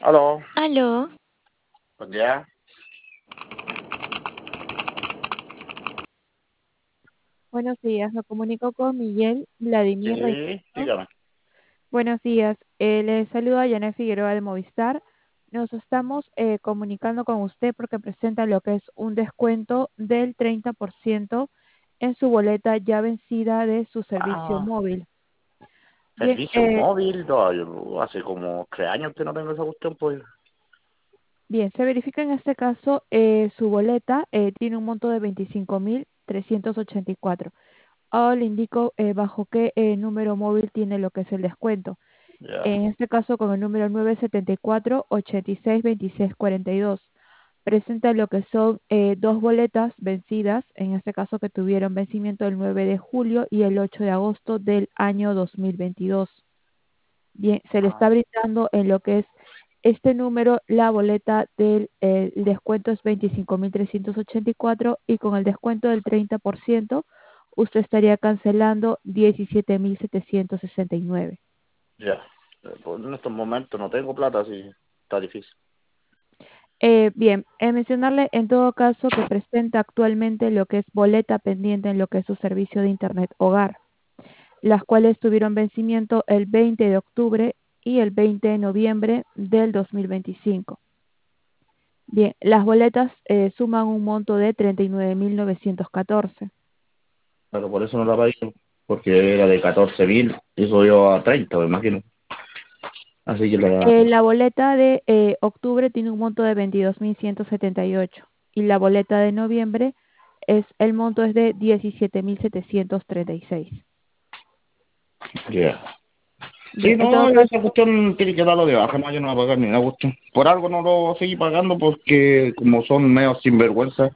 Aló, Aló, buen día. Buenos días, me comunico con Miguel Vladimir Sí, Reynoso. dígame. Buenos días, le saluda Janet Figueroa de Movistar. Nos estamos comunicando con usted porque presenta lo que es un descuento del 30% en su boleta ya vencida de su servicio Ah, móvil. Bien, servicio móvil, no, yo hace como 3 años que no tengo esa cuestión, pues. bien, se verifica en este caso su boleta tiene un monto de 25.384. Ahora le indico bajo qué número móvil tiene lo que es el descuento. Ya. En este caso con el número 974-862642. Presenta lo que son dos boletas vencidas, en este caso que tuvieron vencimiento el 9 de julio y el 8 de agosto del año 2022. Bien, se le está Ah, brindando en lo que es este número, la boleta del el descuento es 25.384 y con el descuento del 30% usted estaría cancelando 17.769. ya. Pues en estos momentos no tengo plata, así está difícil. Bien, mencionarle en todo caso que presenta actualmente lo que es boleta pendiente en lo que es su servicio de Internet Hogar, las cuales tuvieron vencimiento el 20 de octubre y el 20 de noviembre del 2025. Bien, las boletas suman un monto de 39.914. Pero por eso no la pagué, porque era de 14.000 y subió a 30, me imagino. Así que La boleta de octubre tiene un monto de 22.178 y la boleta de noviembre el monto es de 17.736. ya. Sí, Bien, en no, todo esa caso, cuestión tiene que darlo de baja, no, yo no voy a pagar ni una cuestión. Por algo no lo seguí pagando porque como son medio sinvergüenza,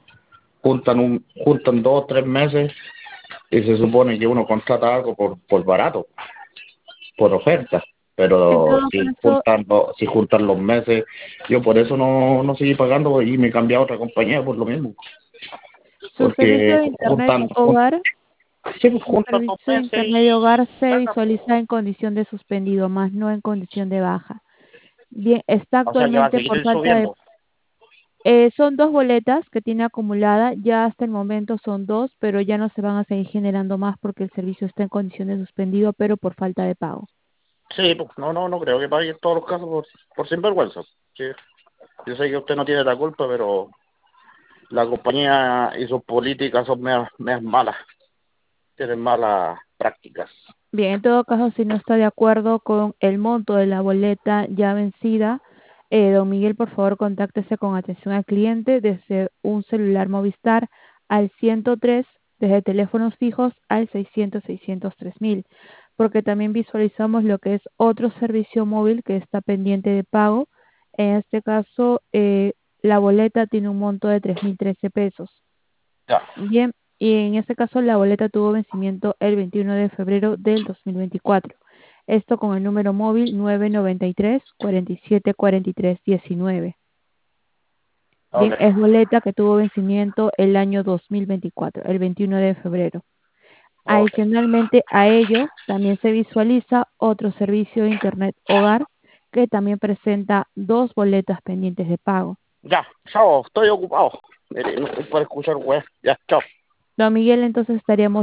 juntan 2 o 3 meses y se supone que uno contrata algo por barato, por oferta, en pero todo caso, si juntan los meses, yo por eso no seguí pagando y me cambié a otra compañía por lo mismo, su servicio porque de Internet Hogar, sí, pues, su juntan los servicio de meses Internet de y hogar se sacan, visualiza en condición de suspendido, más no en condición de baja. Bien, está o sea que va a actualmente por seguir falta de... subiendo. son dos boletas que tiene acumulada, ya hasta el momento son dos, pero ya no se van a seguir generando más porque el servicio está en condición de suspendido, pero por falta de pago. Sí, pues no creo que pague en todos los casos por sinvergüenza. Sí, yo sé que usted no tiene la culpa, pero la compañía y sus políticas son medias malas, tienen malas prácticas. Bien, en todo caso, si no está de acuerdo con el monto de la boleta ya vencida, don Miguel, por favor, contáctese con atención al cliente desde un celular Movistar al 103, desde teléfonos fijos al 600-603.000, porque también visualizamos lo que es otro servicio móvil que está pendiente de pago. En este caso, la boleta tiene un monto de 3.013 pesos. Ya, Bien, y en este caso la boleta tuvo vencimiento el 21 de febrero del 2024. Esto con el número móvil 993-4743-19. ok, Bien, es boleta que tuvo vencimiento el año 2024, el 21 de febrero. ok. Adicionalmente a ello, también se visualiza otro servicio de Internet Hogar que también presenta dos boletas pendientes de pago. Ya, chao, estoy ocupado. Mire, no estoy para escuchar, weá. Ya, chao. Don Miguel, entonces estaríamos